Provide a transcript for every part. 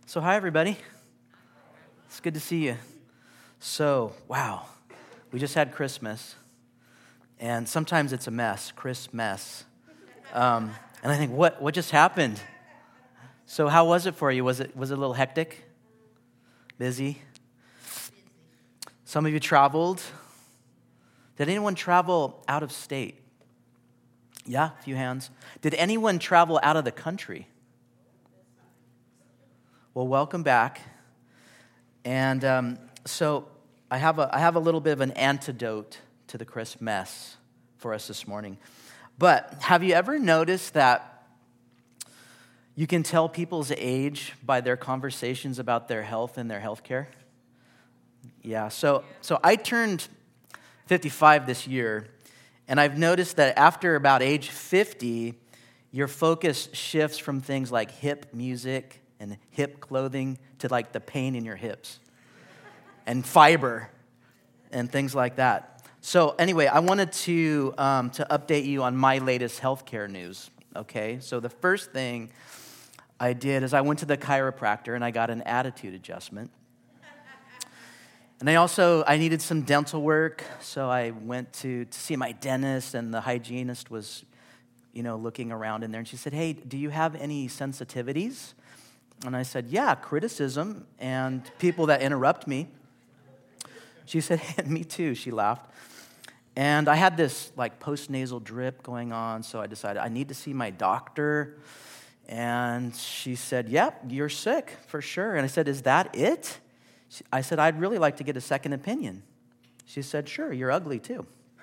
So hi, everybody. It's good to see you. So, wow, we just had Christmas, and sometimes it's a mess, Christmas. And I think, what just happened? So how was it for you? Was it a little hectic? Busy? Some of you traveled. Did anyone travel out of state? Yeah, a few hands. Did anyone travel out of the country? Well, welcome back. And so I have a little bit of an antidote to the Christmas for us this morning. But have you ever noticed that you can tell people's age by their conversations about their health and their health care? Yeah, so I turned 55 this year, and I've noticed that after about age 50, your focus shifts from things like hip music and hip clothing to like the pain in your hips and fiber and things like that. So anyway, I wanted to update you on my latest healthcare news, okay? So the first thing I did is I went to the chiropractor and I got an attitude adjustment. And I needed some dental work, so I went to see my dentist, and the hygienist was, looking around in there, and she said, "Hey, do you have any sensitivities?" And I said, "Yeah, criticism and people that interrupt me." She said, "Hey, me too," she laughed. And I had this like postnasal drip going on, so I decided I need to see my doctor. And she said, "Yep, you're sick for sure." And I said, "Is that it?" I said, "I'd really like to get a second opinion." She said, "Sure, you're ugly too."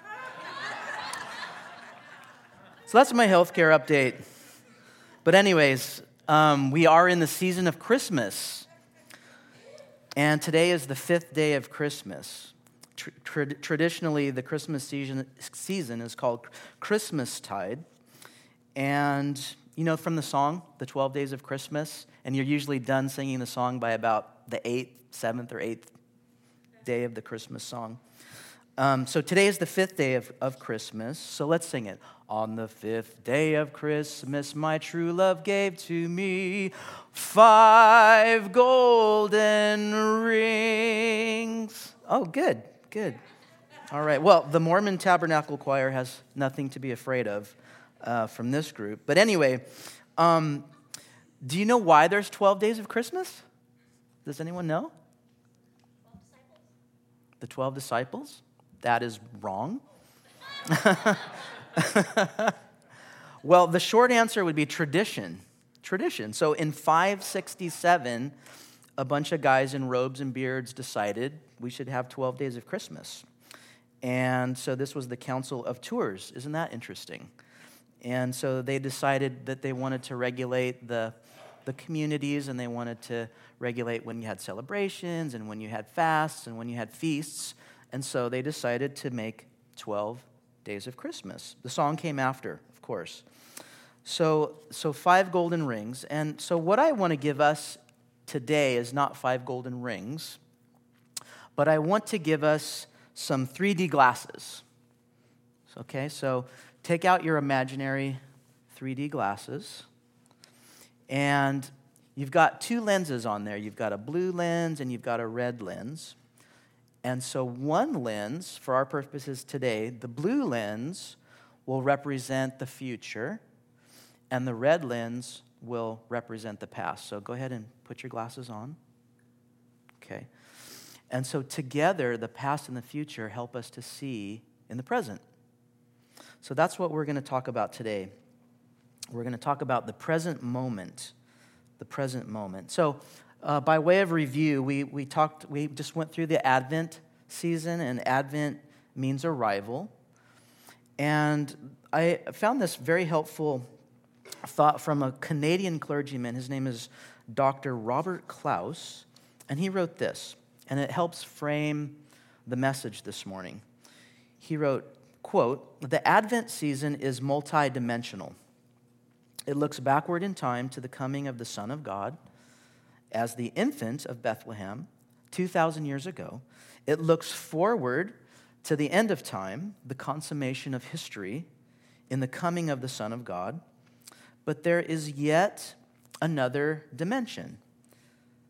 So that's my healthcare update. But anyways, we are in the season of Christmas. And today is the 5th day of Christmas. Traditionally, the Christmas season is called Christmastide. And from the song, the 12 Days of Christmas, and you're usually done singing the song by about the 7th or 8th day of the Christmas song. So today is the 5th day of Christmas, so let's sing it. On the 5th day of Christmas, my true love gave to me 5 golden rings. Oh, good. All right, well, the Mormon Tabernacle Choir has nothing to be afraid of from this group. But anyway, do you know why there's 12 days of Christmas? Does anyone know? 12 disciples. The 12 disciples? That is wrong. Well, the short answer would be tradition. Tradition. So in 567, a bunch of guys in robes and beards decided we should have 12 days of Christmas. And so this was the Council of Tours. Isn't that interesting? And so they decided that they wanted to regulate the communities, and they wanted to regulate when you had celebrations and when you had fasts and when you had feasts. And so they decided to make 12 days of Christmas. The song came after, of course. So 5 golden rings. And so what I want to give us today is not 5 golden rings, but I want to give us some 3D glasses. Okay, so take out your imaginary 3D glasses. And you've got 2 lenses on there. You've got a blue lens and you've got a red lens. And so one lens, for our purposes today, the blue lens will represent the future, and the red lens will represent the past. So go ahead and put your glasses on. Okay. And so together, the past and the future help us to see in the present. So that's what we're going to talk about today. We're going to talk about the present moment. The present moment. So by way of review, we just went through the Advent season, and Advent means arrival. And I found this very helpful thought from a Canadian clergyman. His name is Dr. Robert Klaus, and he wrote this, and it helps frame the message this morning. He wrote, quote, "The Advent season is multidimensional. It looks backward in time to the coming of the Son of God as the infant of Bethlehem 2,000 years ago. It looks forward to the end of time, the consummation of history in the coming of the Son of God. But there is yet another dimension,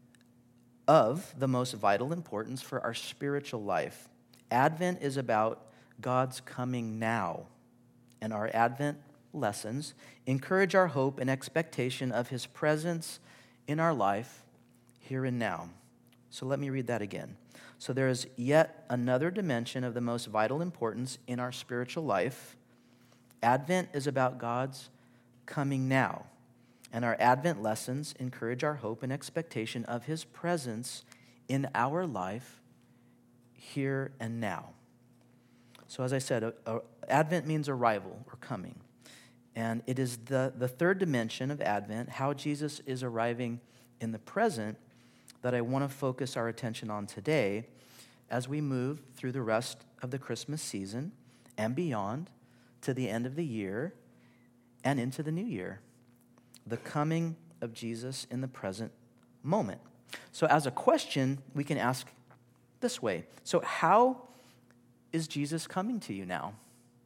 of the most vital importance for our spiritual life. Advent is about God's coming now, and our Advent lessons encourage our hope and expectation of his presence in our life here and now. So let me read that again. So there is yet another dimension of the most vital importance in our spiritual life. Advent is about God's coming now, and our Advent lessons encourage our hope and expectation of his presence in our life here and now. So as I said, Advent means arrival or coming. And it is the third dimension of Advent, how Jesus is arriving in the present, that I want to focus our attention on today as we move through the rest of the Christmas season and beyond to the end of the year and into the new year. The coming of Jesus in the present moment. So as a question, we can ask this way. So how is Jesus coming to you now?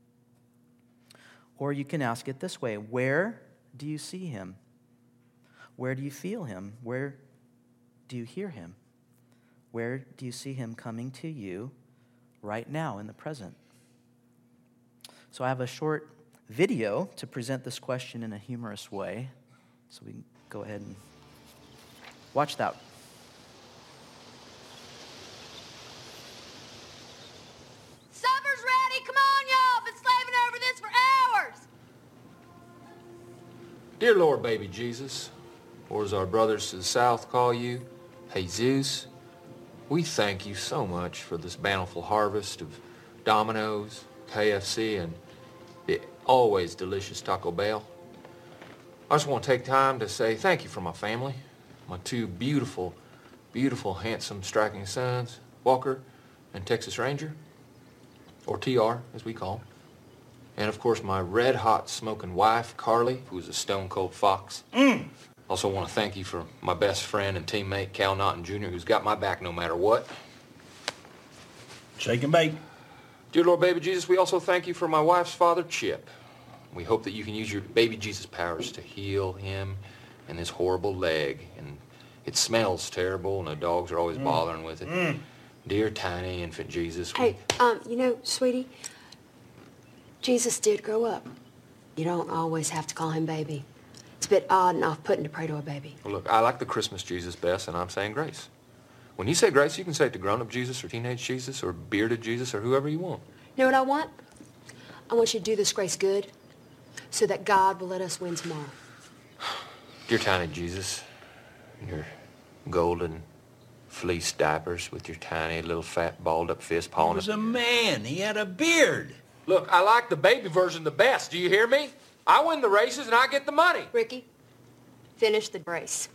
Or you can ask it this way. Where do you see him? Where do you feel him? Where do you hear him? Where do you see him coming to you right now in the present? So I have a short video to present this question in a humorous way. So we can go ahead and watch that. Supper's ready. Come on, y'all. Been slaving over this for hours. Dear Lord, baby Jesus, or as our brothers to the south call you, Jesus, we thank you so much for this bountiful harvest of Domino's, KFC, and the always delicious Taco Bell. I just want to take time to say thank you for my family, my two beautiful, handsome, striking sons, Walker and Texas Ranger, or TR, as we call him. And, of course, my red-hot smoking wife, Carly, who's a stone-cold fox. Also want to thank you for my best friend and teammate, Cal Naughton Jr., who's got my back no matter what. Shake and bake. Dear Lord, baby Jesus, we also thank you for my wife's father, Chip. We hope that you can use your baby Jesus powers to heal him and his horrible leg. And it smells terrible, and the dogs are always bothering with it. Dear tiny infant Jesus. Hey, sweetie, Jesus did grow up. You don't always have to call him baby. It's a bit odd and off-putting to pray to a baby. Well, look, I like the Christmas Jesus best, and I'm saying grace. When you say grace, you can say it to grown-up Jesus or teenage Jesus or bearded Jesus or whoever you want. You know what I want? I want you to do this grace good so that God will let us win tomorrow. Dear tiny Jesus, your golden fleece diapers with your tiny little fat balled-up fist He pawing was a man. He had a beard. Look, I like the baby version the best. Do you hear me? I win the races and I get the money. Ricky, finish the race.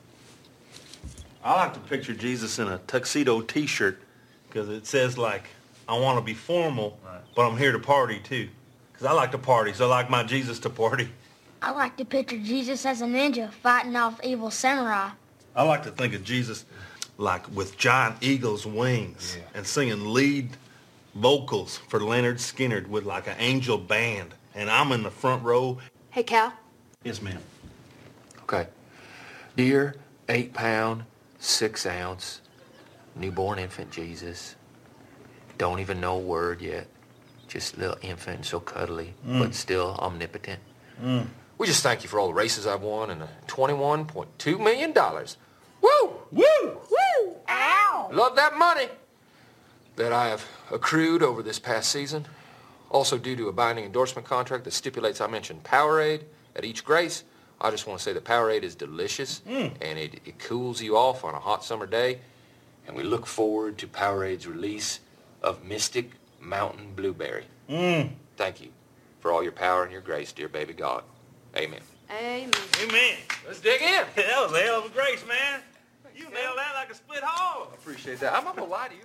I like to picture Jesus in a tuxedo T-shirt because it says, like, I want to be formal, but I'm here to party, too. Because I like to party, so I like my Jesus to party. I like to picture Jesus as a ninja fighting off evil samurai. I like to think of Jesus, like, with giant eagle's wings and singing lead vocals for Leonard Skinner with, like, an angel band. And I'm in the front row. Hey, Cal. Yes, ma'am. Okay. Dear 8-pound, 6-ounce, newborn infant Jesus, don't even know a word yet. Just a little infant, so cuddly, but still omnipotent. We just thank you for all the races I've won and the $21.2 million. Woo! Woo! Woo! Ow! Love that money that I have accrued over this past season. Also due to a binding endorsement contract that stipulates I mention Powerade at each grace. I just want to say that Powerade is delicious and it cools you off on a hot summer day. And we look forward to Powerade's release of Mystic Mountain Blueberry. Thank you for all your power and your grace, dear baby God. Amen. Amen. Amen. Let's dig in. That was a hell of a grace, man. You nailed that like a split hog. I appreciate that. I'm not going to lie to you.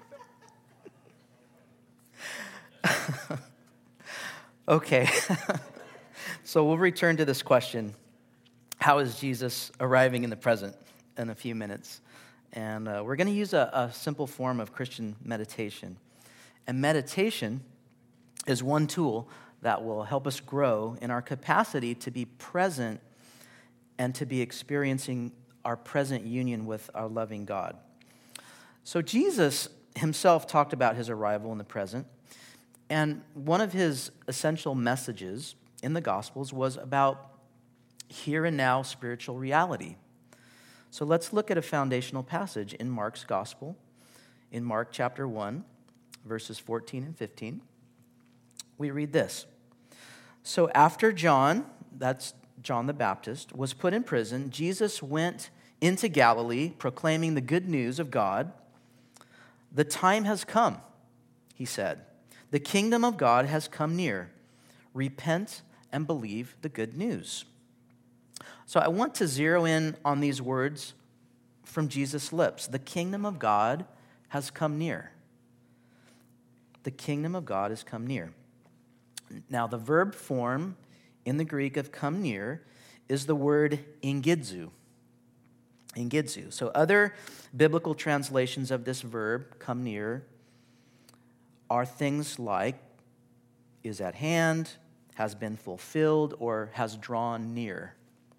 Okay, so we'll return to this question. How is Jesus arriving in the present in a few minutes? And we're going to use a simple form of Christian meditation. And meditation is one tool that will help us grow in our capacity to be present and to be experiencing our present union with our loving God. So Jesus himself talked about his arrival in the present, and one of his essential messages in the Gospels was about here and now spiritual reality. So let's look at a foundational passage in Mark's Gospel, in Mark chapter 1, verses 14 and 15. We read this. So after John, that's John the Baptist, was put in prison, Jesus went into Galilee proclaiming the good news of God. The time has come, he said. The kingdom of God has come near. Repent and believe the good news. So I want to zero in on these words from Jesus' lips. The kingdom of God has come near. The kingdom of God has come near. Now, the verb form in the Greek of come near is the word engidzo. Engidzo. So other biblical translations of this verb, come near, are things like is at hand, has been fulfilled, or has drawn near.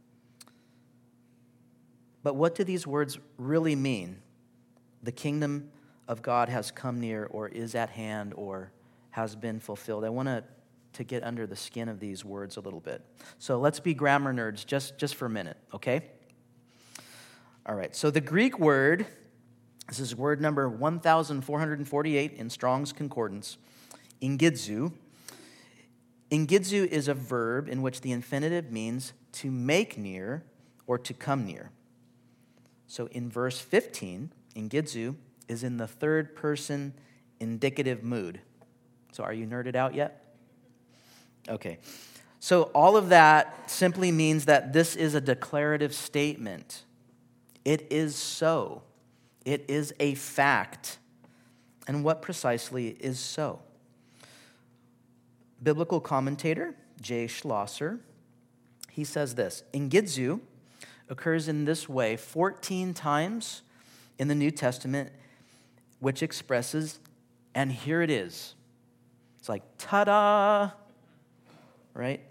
But what do these words really mean? The kingdom of God has come near, or is at hand, or has been fulfilled. I want to get under the skin of these words a little bit. So let's be grammar nerds just for a minute, okay? All right, so the Greek word, this is word number 1448 in Strong's Concordance, engidzo. Engidzo is a verb in which the infinitive means to make near or to come near. So in verse 15, engidzo is in the third person indicative mood. So are you nerded out yet? Okay. So all of that simply means that this is a declarative statement. It is so. It is a fact. And what precisely is so? Biblical commentator J. Schlosser, he says this, engidzo occurs in this way 14 times in the New Testament, which expresses, and here it is. It's like, ta-da, right?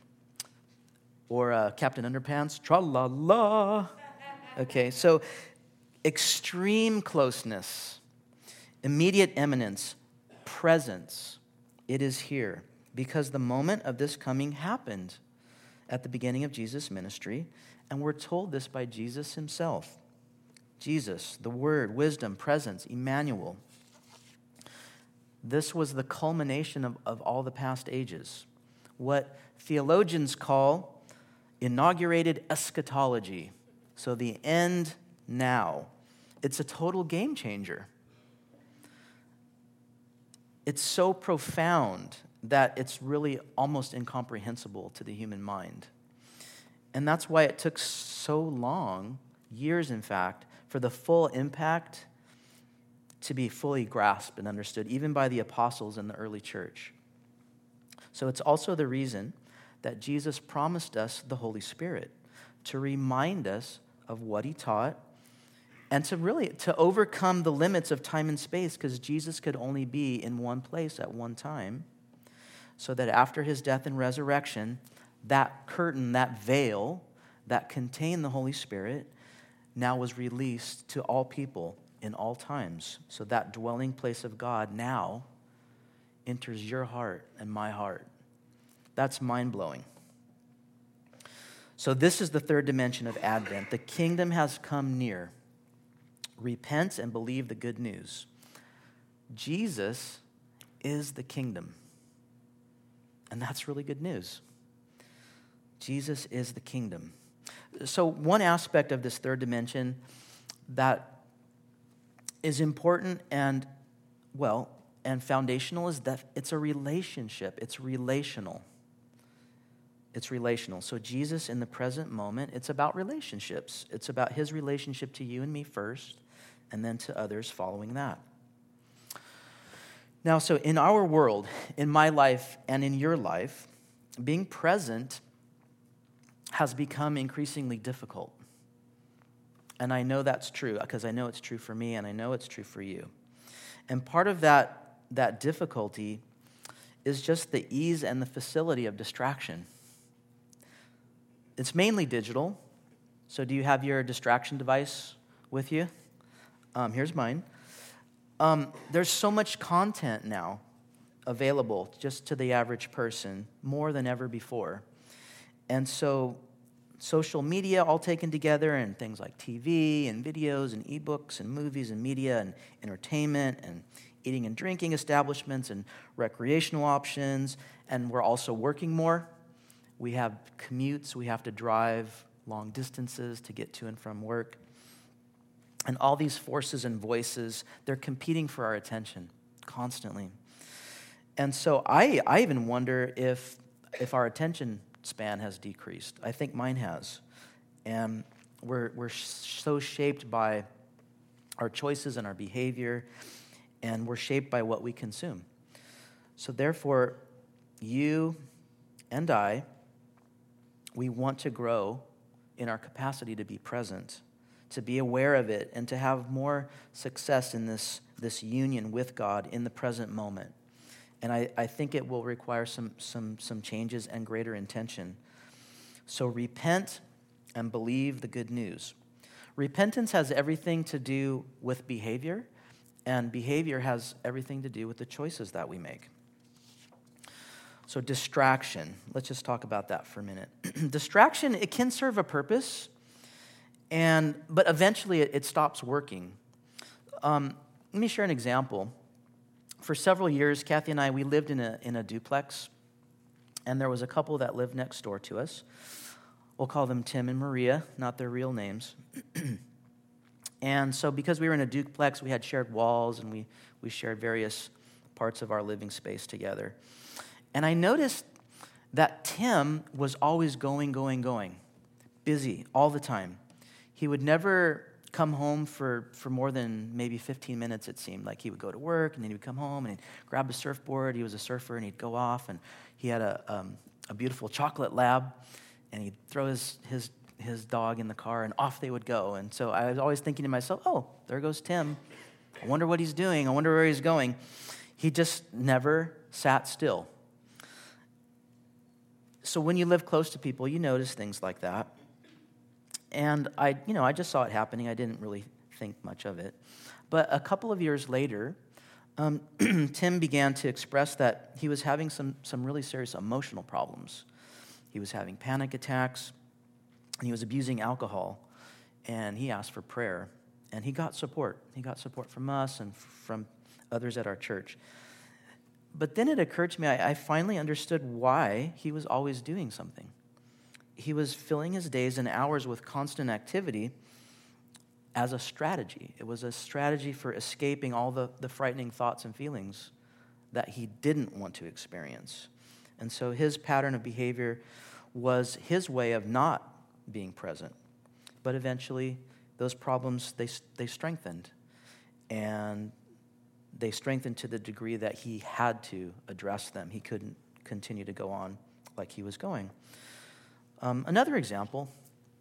Or Captain Underpants, tra-la-la. Okay, so extreme closeness, immediate imminence, presence, it is here. Because the moment of this coming happened at the beginning of Jesus' ministry, and we're told this by Jesus himself. Jesus, the Word, wisdom, presence, Emmanuel. This was the culmination of all the past ages. What theologians call inaugurated eschatology. So the end now. It's a total game changer. It's so profound that it's really almost incomprehensible to the human mind. And that's why it took so long, years in fact, for the full impact to be fully grasped and understood, even by the apostles in the early church. So it's also the reason that Jesus promised us the Holy Spirit to remind us of what he taught and to overcome the limits of time and space, because Jesus could only be in one place at one time, so that after his death and resurrection, that curtain, that veil that contained the Holy Spirit now was released to all people in all times. So that dwelling place of God now enters your heart and my heart. That's mind-blowing. So this is the third dimension of Advent. The kingdom has come near. Repent and believe the good news. Jesus is the kingdom. And that's really good news. Jesus is the kingdom. So one aspect of this third dimension that is important and foundational is that it's a relationship. It's relational. It's relational. So Jesus in the present moment, it's about relationships. It's about his relationship to you and me first, and then to others following that. Now, so in our world, in my life and in your life, being present has become increasingly difficult. And I know that's true because I know it's true for me and I know it's true for you. And part of that difficulty is just the ease and the facility of distraction. It's mainly digital. So do you have your distraction device with you? Here's mine. There's so much content now available just to the average person, more than ever before. And so social media all taken together, and things like TV and videos and ebooks and movies and media and entertainment and eating and drinking establishments and recreational options, and we're also working more. We have commutes, we have to drive long distances to get to and from work. And all these forces and voices, they're competing for our attention constantly. And so I even wonder if our attention span has decreased. I think mine has. And we're so shaped by our choices and our behavior, and we're shaped by what we consume. So therefore, you and I, we want to grow in our capacity to be present, to be aware of it, and to have more success in this union with God in the present moment. And I think it will require some changes and greater intention. So repent and believe the good news. Repentance has everything to do with behavior, and behavior has everything to do with the choices that we make. So distraction, let's just talk about that for a minute. Distraction, it can serve a purpose, but eventually it stops working. Let me share an example. For several years, Kathy and I, we lived in a duplex, and there was a couple that lived next door to us. We'll call them Tim and Maria, not their real names. And so because we were in a duplex, we had shared walls, and we shared various parts of our living space together. And I noticed that Tim was always going, busy all the time. He would never come home for more than maybe 15 minutes, it seemed. Like he would go to work, and then he would come home, and he'd grab a surfboard. He was a surfer, and he'd go off, and he had a beautiful chocolate lab, and he'd throw his dog in the car, and off they would go. And so I was always thinking to myself, oh, there goes Tim. I wonder what he's doing. I wonder where he's going. He just never sat still. So when you live close to people, you notice things like that. And I just saw it happening. I didn't really think much of it. But a couple of years later, Tim began to express that he was having some really serious emotional problems. He was having panic attacks, and he was abusing alcohol. And he asked for prayer, and he got support. He got support from us and from others at our church. But then it occurred to me, I finally understood why he was always doing something. He was filling his days and hours with constant activity as a strategy. It was a strategy for escaping all the frightening thoughts and feelings that he didn't want to experience. And so his pattern of behavior was his way of not being present. But eventually, those problems, they strengthened. And they strengthened to the degree that he had to address them. He couldn't continue to go on like he was going. Another example,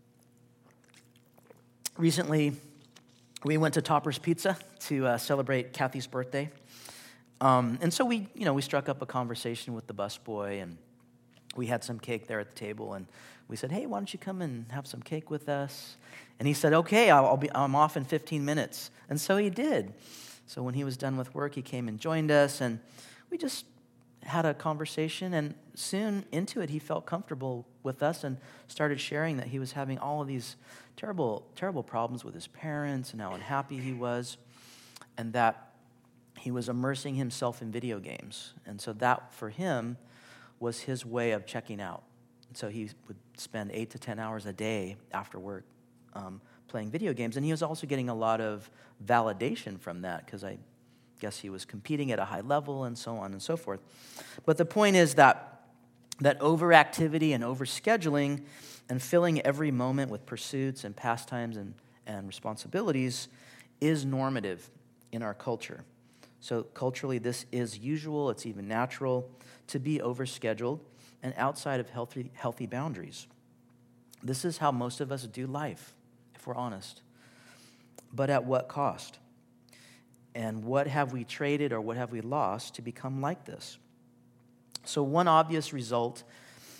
recently we went to Topper's Pizza to celebrate Kathy's birthday. And so we struck up a conversation with the busboy, and we had some cake there at the table, and we said, hey, why don't you come and have some cake with us? And he said, okay, I'm off in 15 minutes. And so he did. So when he was done with work, he came and joined us, and we just had a conversation, and soon into it, he felt comfortable with us and started sharing that he was having all of these terrible, terrible problems with his parents and how unhappy he was, and that he was immersing himself in video games. And so that, for him, was his way of checking out. And so he would spend 8 to 10 hours a day after work playing video games, and he was also getting a lot of validation from that, because I guess he was competing at a high level and so on and so forth. But the point is that overactivity and overscheduling and filling every moment with pursuits and pastimes and responsibilities is normative in our culture. So culturally, this is usual, it's even natural to be overscheduled and outside of healthy boundaries. This is how most of us do life, if we're honest. But at what cost? And what have we traded or what have we lost to become like this? So one obvious result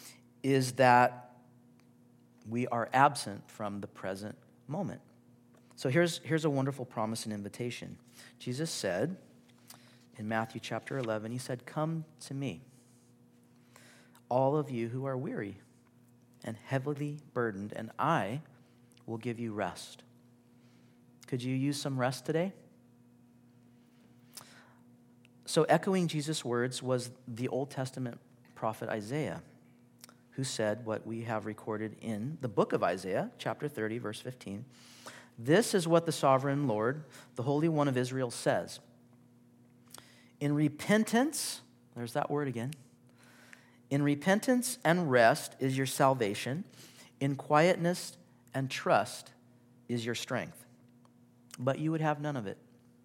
is that we are absent from the present moment. So here's a wonderful promise and invitation. Jesus said in Matthew chapter 11, he said, "Come to me, all of you who are weary and heavily burdened, and I will give you rest." Could you use some rest today? So echoing Jesus' words was the Old Testament prophet Isaiah, who said what we have recorded in the book of Isaiah, chapter 30, verse 15. "This is what the sovereign Lord, the Holy One of Israel, says. In repentance," there's that word again, "in repentance and rest is your salvation. In quietness and trust is your strength. But you would have none of it."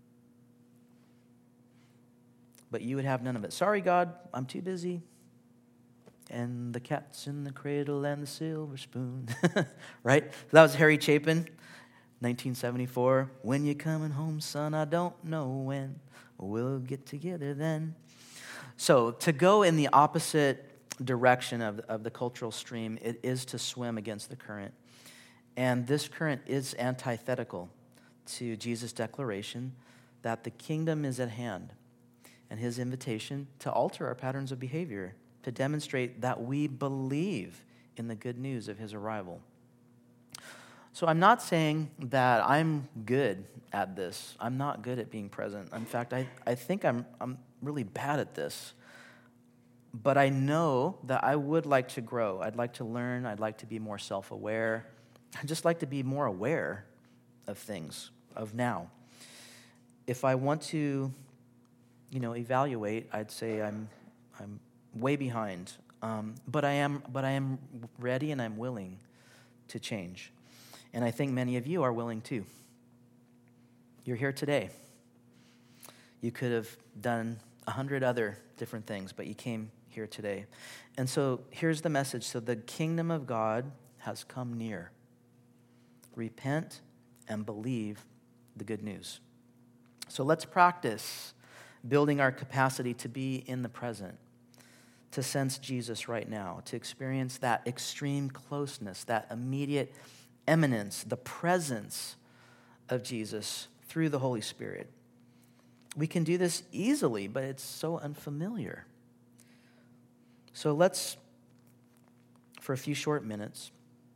But you would have none of it. "Sorry, God, I'm too busy. And the cat's in the cradle and the silver spoon." Right? So that was Harry Chapin, 1974. "When you coming home, son, I don't know when. We'll get together then." So to go in the opposite direction of the cultural stream, it is to swim against the current. And this current is antithetical to Jesus' declaration that the kingdom is at hand, and his invitation to alter our patterns of behavior to demonstrate that we believe in the good news of his arrival. So I'm not saying that I'm good at this. I'm not good at being present. In fact, I think I'm really bad at this. But I know that I would like to grow. I'd like to learn. I'd like to be more self-aware. I'd just like to be more aware of things, of now. If I want to, evaluate, I'd say I'm way behind. But I am ready and I'm willing to change. And I think many of you are willing too. You're here today. You could have done 100 other different things, but you came here today. And so here's the message. So the kingdom of God has come near. Repent and believe the good news. So let's practice building our capacity to be in the present, to sense Jesus right now, to experience that extreme closeness, that immediate immanence, the presence of Jesus through the Holy Spirit. We can do this easily, but it's so unfamiliar. So let's, for a few short minutes,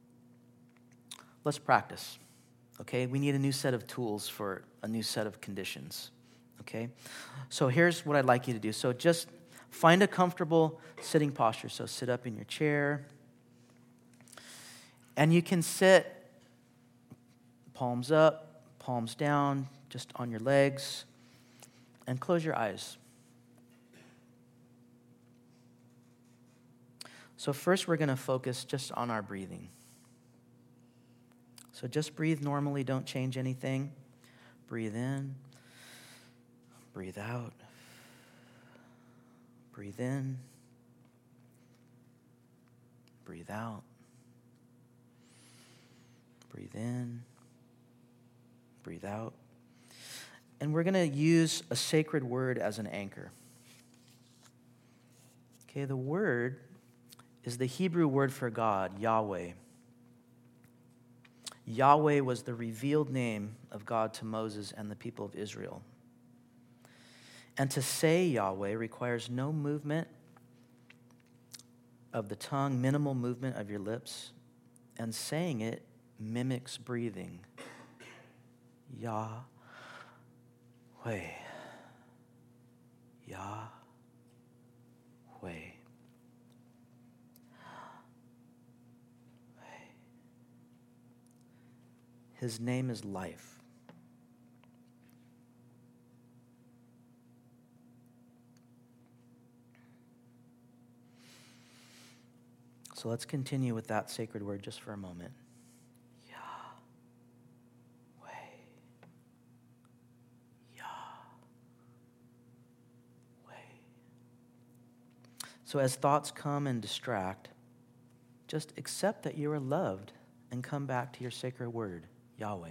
let's practice, okay? We need a new set of tools for a new set of conditions, okay? So here's what I'd like you to do. So just find a comfortable sitting posture. So sit up in your chair. And you can sit palms up, palms down, just on your legs, and close your eyes. So first we're going to focus just on our breathing. So just breathe normally, don't change anything. Breathe in, breathe out, breathe in, breathe out, breathe in, breathe out. And we're going to use a sacred word as an anchor. Okay, the word is the Hebrew word for God, Yahweh. Yahweh was the revealed name of God to Moses and the people of Israel. And to say Yahweh requires no movement of the tongue, minimal movement of your lips, and saying it mimics breathing. Yahweh. Yahweh. His name is life. So let's continue with that sacred word just for a moment. Yahweh. Yahweh. So as thoughts come and distract, just accept that you are loved and come back to your sacred word, Yahweh.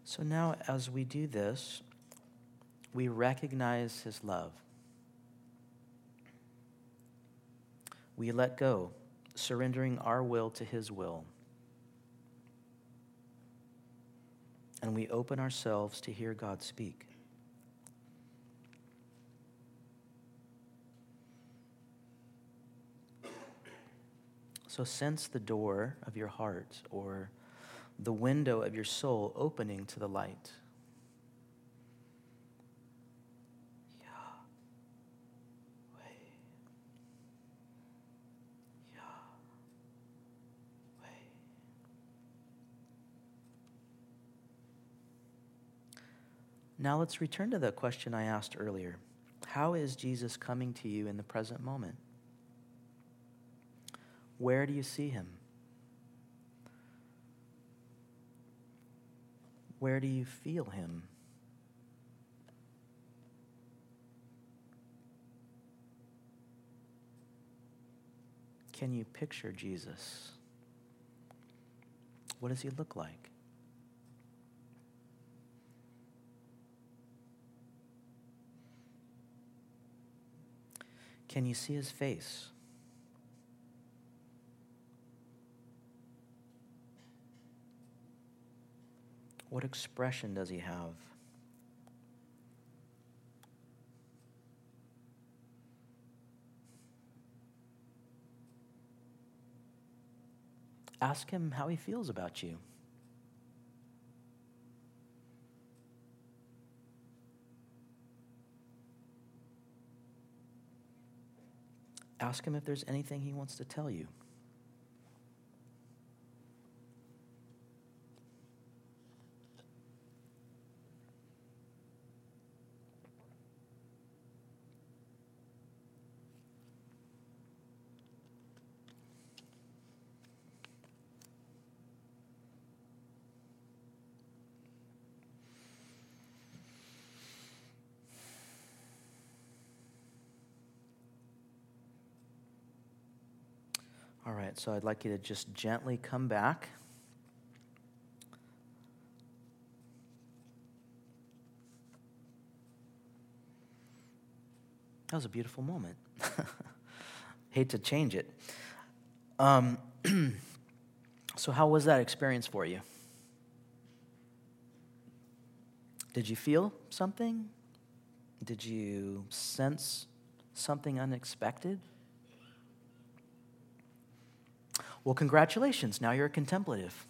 So now as we do this, we recognize his love. We let go, surrendering our will to his will. And we open ourselves to hear God speak. So sense the door of your heart or the window of your soul opening to the light. Now let's return to the question I asked earlier. How is Jesus coming to you in the present moment? Where do you see him? Where do you feel him? Can you picture Jesus? What does he look like? Can you see his face? What expression does he have? Ask him how he feels about you. Ask him if there's anything he wants to tell you. All right, so I'd like you to just gently come back. That was a beautiful moment. Hate to change it. So how was that experience for you? Did you feel something? Did you sense something unexpected? Well, congratulations. Now you're a contemplative.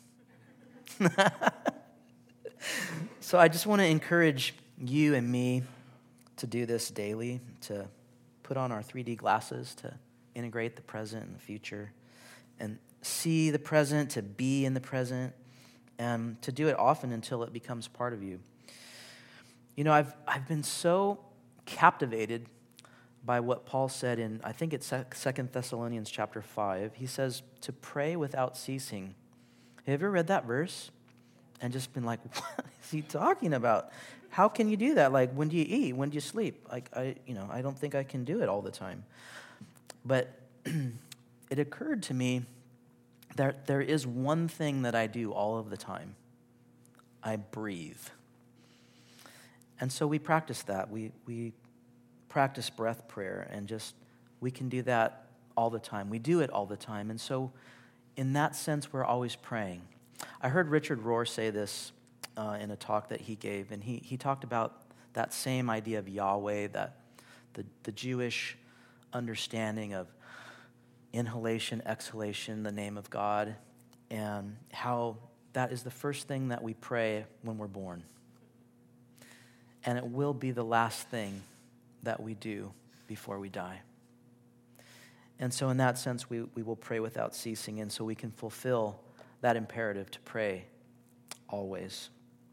So I just want to encourage you and me to do this daily, to put on our 3D glasses, to integrate the present and the future, and see the present, to be in the present, and to do it often until it becomes part of you. You know, I've been so captivated by what Paul said in, I think it's 2 Thessalonians chapter 5. He says to pray without ceasing. Have you ever read that verse and just been like, what is he talking about? How can you do that? Like, when do you eat? When do you sleep? Like, I don't think I can do it all the time. But it occurred to me that there is one thing that I do all of the time. I breathe. And so we practice that. We practice breath prayer, and just we can do that all the time. We do it all the time. And so in that sense, we're always praying. I heard Richard Rohr say this in a talk that he gave, and he talked about that same idea of Yahweh, that the Jewish understanding of inhalation, exhalation, the name of God, and how that is the first thing that we pray when we're born. And it will be the last thing that we do before we die. And so in that sense, we will pray without ceasing, and so we can fulfill that imperative to pray always.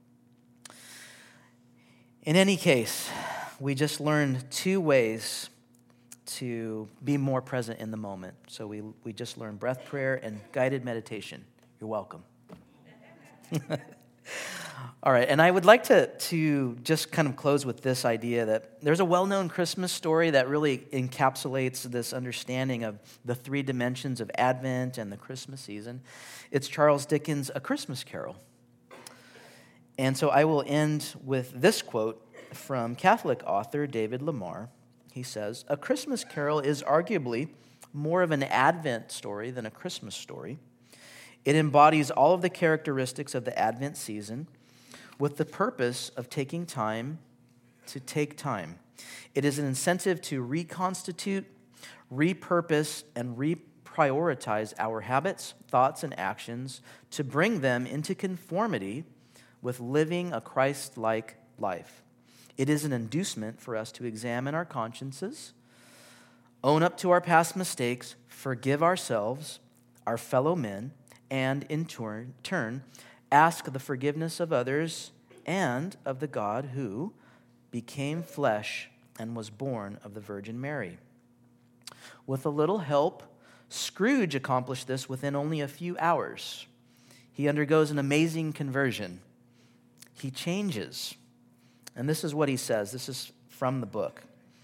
In any case, we just learned 2 ways to be more present in the moment. So we just learned breath prayer and guided meditation. You're welcome. All right, and I would like to just kind of close with this idea that there's a well-known Christmas story that really encapsulates this understanding of the 3 dimensions of Advent and the Christmas season. It's Charles Dickens' A Christmas Carol. And so I will end with this quote from Catholic author David Lamar. He says, "A Christmas Carol is arguably more of an Advent story than a Christmas story. It embodies all of the characteristics of the Advent season with the purpose of taking time to take time. It is an incentive to reconstitute, repurpose, and reprioritize our habits, thoughts, and actions to bring them into conformity with living a Christ-like life. It is an inducement for us to examine our consciences, own up to our past mistakes, forgive ourselves, our fellow men, and in turn, ask the forgiveness of others and of the God who became flesh and was born of the Virgin Mary. With a little help, Scrooge accomplished this within only a few hours. He undergoes an amazing conversion. He changes. And this is what he says. This is from the book.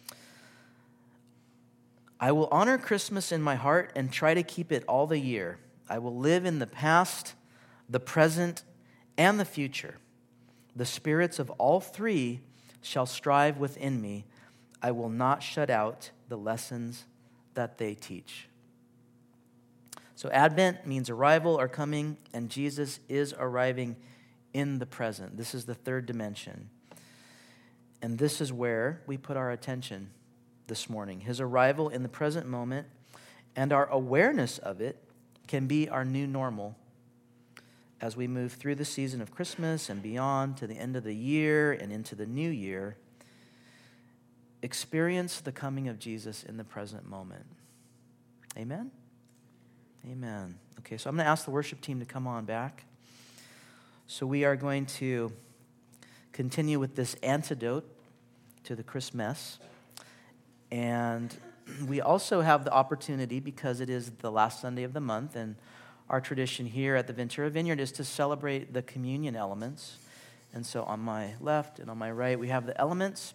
I will honor Christmas in my heart and try to keep it all the year. I will live in the past, the present, and the future. The spirits of all three shall strive within me. I will not shut out the lessons that they teach." So Advent means arrival or coming, and Jesus is arriving in the present. This is the third dimension. And this is where we put our attention this morning. His arrival in the present moment and our awareness of it can be our new normal as we move through the season of Christmas and beyond to the end of the year and into the new year. Experience the coming of Jesus in the present moment. Amen? Amen. Okay, so I'm going to ask the worship team to come on back. So we are going to continue with this antidote to the Christmas. And we also have the opportunity, because it is the last Sunday of the month, and our tradition here at the Ventura Vineyard is to celebrate the communion elements. And so on my left and on my right, we have the elements.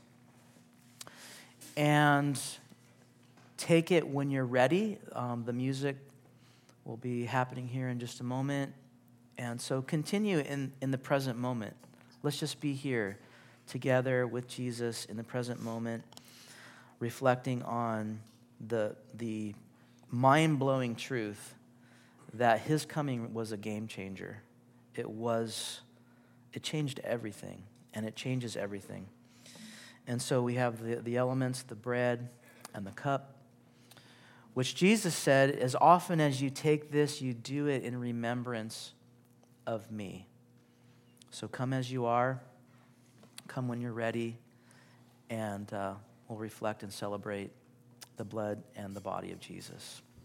And take it when you're ready. The music will be happening here in just a moment. And so continue in the present moment. Let's just be here together with Jesus in the present moment, reflecting on the mind-blowing truth that his coming was a game changer. It changed everything, and it changes everything. And so we have the elements, the bread and the cup, which Jesus said, as often as you take this, you do it in remembrance of me. So come as you are, come when you're ready, and we'll reflect and celebrate the blood and the body of Jesus.